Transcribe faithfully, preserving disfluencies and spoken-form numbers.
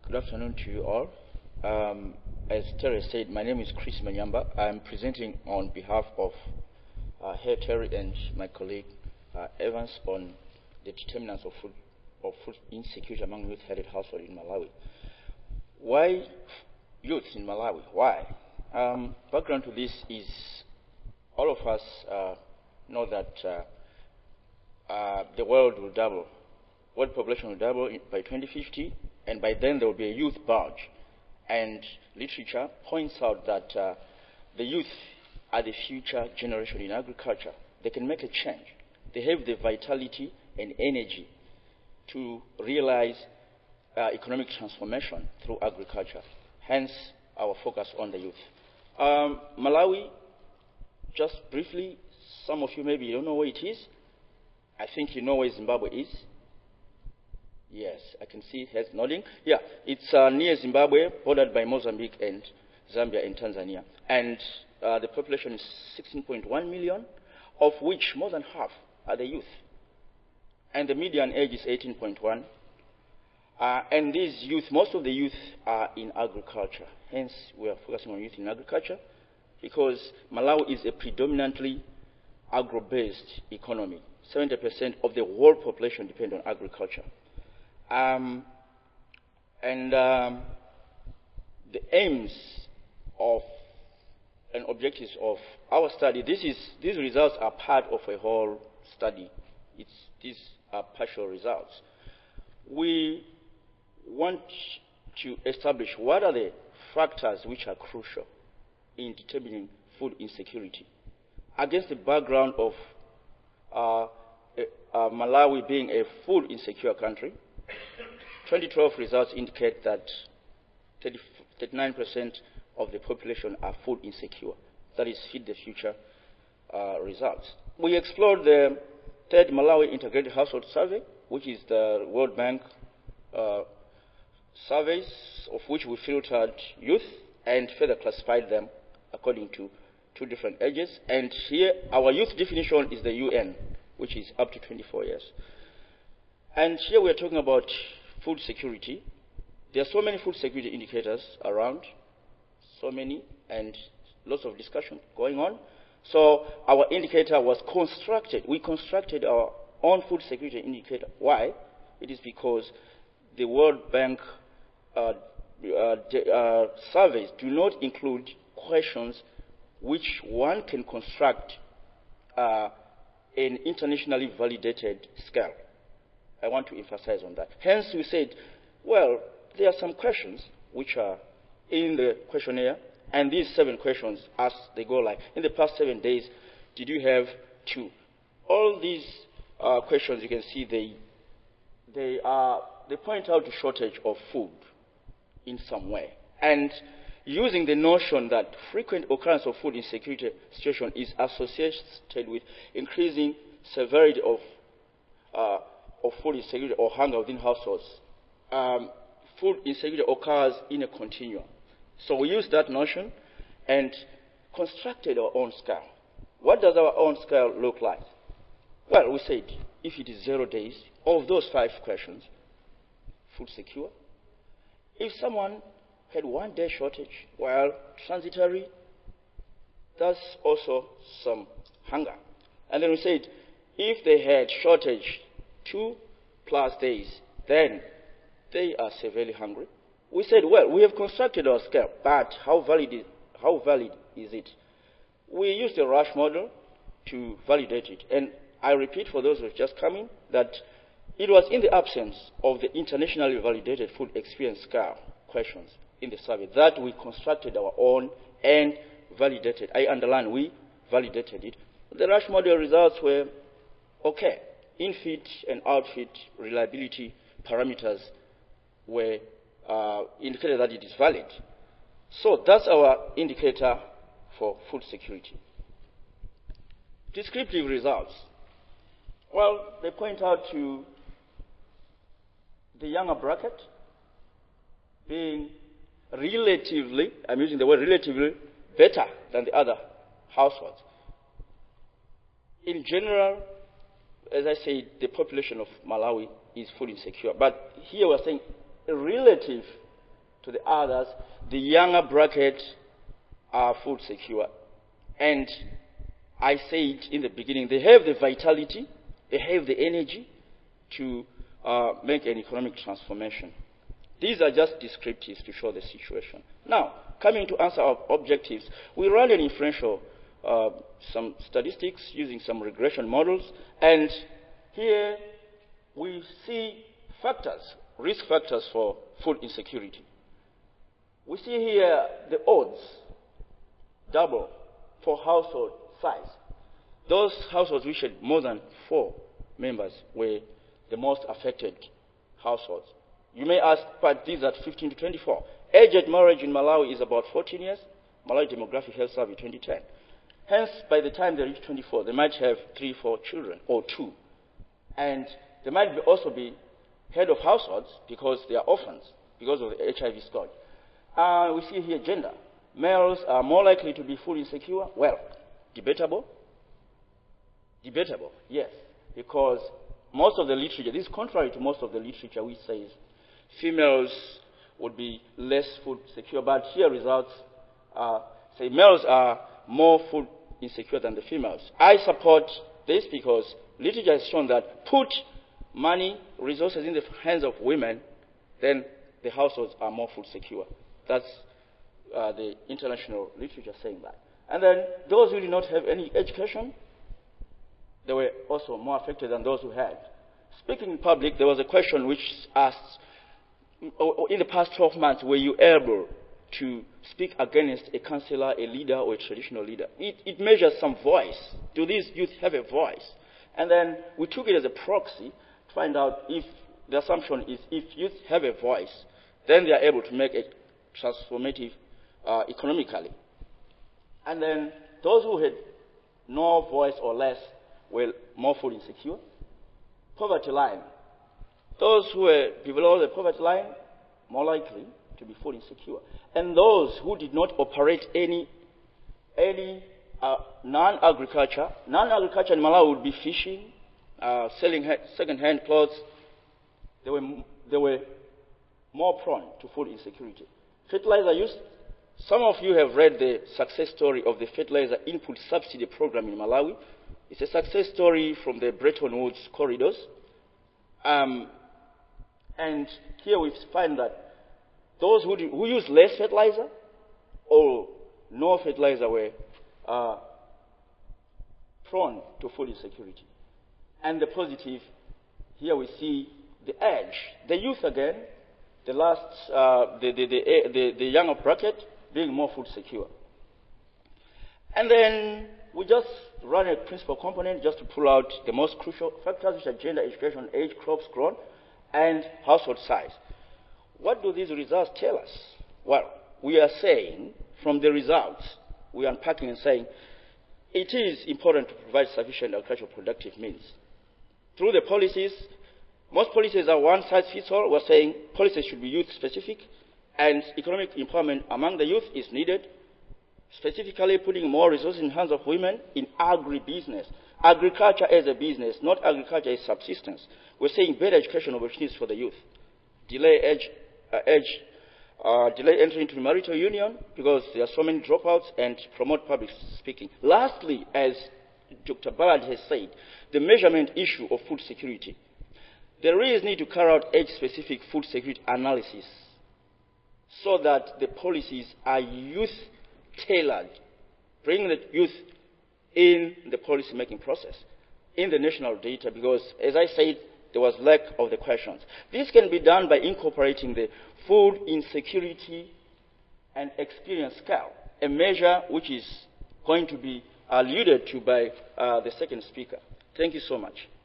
Good afternoon to you all. Um, as Terry said, my name is Chris Manyamba. I'm presenting on behalf of uh, Herr Terry and my colleague uh, Evans on the determinants of food, of food insecurity among youth-headed households in Malawi. Why youth in Malawi? Why? Um, background to this is all of us uh, know that uh, uh, the world will double. World population will double by twenty fifty, and by then there will be a youth bulge. And literature points out that uh, the youth are the future generation in agriculture. They can make a change. They have the vitality and energy to realize uh, economic transformation through agriculture. Hence, our focus on the youth. Um, Malawi, just briefly, some of you maybe don't know where it is. I think you know where Zimbabwe is. Yes, I can see heads nodding. Yeah, it's uh, near Zimbabwe, bordered by Mozambique and Zambia and Tanzania. And uh, the population is sixteen point one million, of which more than half are the youth. And the median age is eighteen point one. Uh, and these youth, most of the youth are in agriculture. Hence, we are focusing on youth in agriculture, because Malawi is a predominantly agro-based economy. seventy percent of the world population depend on agriculture. Um, and um, the aims of and objectives of our study, this is, these results are part of a whole study. It's, these are partial results. We want to establish what are the factors which are crucial in determining food insecurity against the background of uh, uh, Malawi being a food insecure country. twenty twelve results indicate that thirty-nine percent of the population are food insecure. That is Feed the Future uh, results. We explored the third Malawi Integrated Household Survey, which is the World Bank uh, surveys, of which we filtered youth and further classified them according to two different ages. And here, our youth definition is the U N, which is up to twenty-four years. And here we are talking about food security. There are so many food security indicators around, so many, and lots of discussion going on. So our indicator was constructed. We constructed our own food security indicator. Why? It is because the World Bank uh, uh, uh, surveys do not include questions which one can construct uh, an internationally validated scale. I want to emphasize on that. Hence, we said, well, there are some questions which are in the questionnaire, and these seven questions, as they go like, in the past seven days, did you have two? All these uh, questions, you can see, they, they, are, they point out the shortage of food in some way. And using the notion that frequent occurrence of food insecurity situation is associated with increasing severity of uh, of food insecurity or hunger within households. Um, food insecurity occurs in a continuum. So we used that notion and constructed our own scale. What does our own scale look like? Well, we said if it is zero days, of those five questions, food secure. If someone had one day shortage, well, transitory, that's also some hunger. And then we said if they had shortage two plus days, then they are severely hungry. We said, well, we have constructed our scale, but how valid is, how valid is it? We used the Rush model to validate it. And I repeat for those who have just come in that it was in the absence of the internationally validated food experience scale questions in the survey that we constructed our own and validated. I underline, we validated it. The Rush model results were okay. In-feed and out-feed reliability parameters were uh, indicated that it is valid. So that's our indicator for food security. Descriptive results. Well, they point out to the younger bracket being relatively, I'm using the word relatively, better than the other households. In general, as I said, the population of Malawi is food insecure. But here we're saying a relative to the others, the younger bracket are food secure. And I said in the beginning, they have the vitality, they have the energy to uh, make an economic transformation. These are just descriptives to show the situation. Now, coming to answer our objectives, we ran an inferential, uh, some statistics using some regression models, and here we see factors, risk factors for food insecurity. We see here the odds, double for household size. Those households which had more than four members were the most affected households. You may ask, but these are fifteen to twenty-four. Age at marriage in Malawi is about fourteen years. Malawi Demographic Health Survey twenty ten. Hence, by the time they reach twenty-four, they might have three, four children, or two. And they might be also be head of households because they are orphans, because of the H I V scourge. Uh, we see here gender. Males are more likely to be food insecure. Well, debatable. Debatable, yes, because most of the literature, this is contrary to most of the literature which says females would be less food secure, but here results uh, say males are more food insecure than the females. I support this because literature has shown that put money, resources in the hands of women, then the households are more food secure. That's uh, the international literature saying that. And then those who did not have any education, they were also more affected than those who had. Speaking in public, there was a question which asked, in the past twelve months, were you able to speak against a councillor, a leader, or a traditional leader? It, it measures some voice. Do these youth have a voice? And then we took it as a proxy to find out if the assumption is if youth have a voice, then they are able to make it transformative uh, economically. And then those who had no voice or less were more food insecure. Poverty line. Those who were below the poverty line, more likely to be food insecure. And those who did not operate any, any uh, non-agriculture, non-agriculture in Malawi would be fishing, uh, selling second-hand clothes. They were, they were more prone to food insecurity. Fertilizer use. Some of you have read the success story of the fertilizer input subsidy program in Malawi. It's a success story from the Bretton Woods corridors. Um, and here we find that those who, do, who use less fertilizer or no fertilizer were uh, prone to food insecurity. And the positive, here we see the edge. The youth again, the last, uh, the, the, the, the, the younger bracket being more food secure. And then we just run a principal component just to pull out the most crucial factors, which are gender, education, age, crops grown, and household size. What do these results tell us? Well, we are saying from the results, we are unpacking and saying it is important to provide sufficient agricultural productive means. Through the policies, most policies are one size fits all. We're saying policies should be youth specific, and economic empowerment among the youth is needed, specifically putting more resources in the hands of women in agribusiness. Agriculture as a business, not agriculture as subsistence. We're saying better education opportunities for the youth. Delay age, uh, age uh, delay entry into marital union because there are so many dropouts, and promote public speaking. Lastly, as Doctor Ballard has said, the measurement issue of food security. There is need to carry out age-specific food security analysis so that the policies are youth-tailored, bring the youth in the policy-making process, in the national data, because, as I said, there was lack of the questions. This can be done by incorporating the food insecurity and experience scale, a measure which is going to be alluded to by uh, the second speaker. Thank you so much.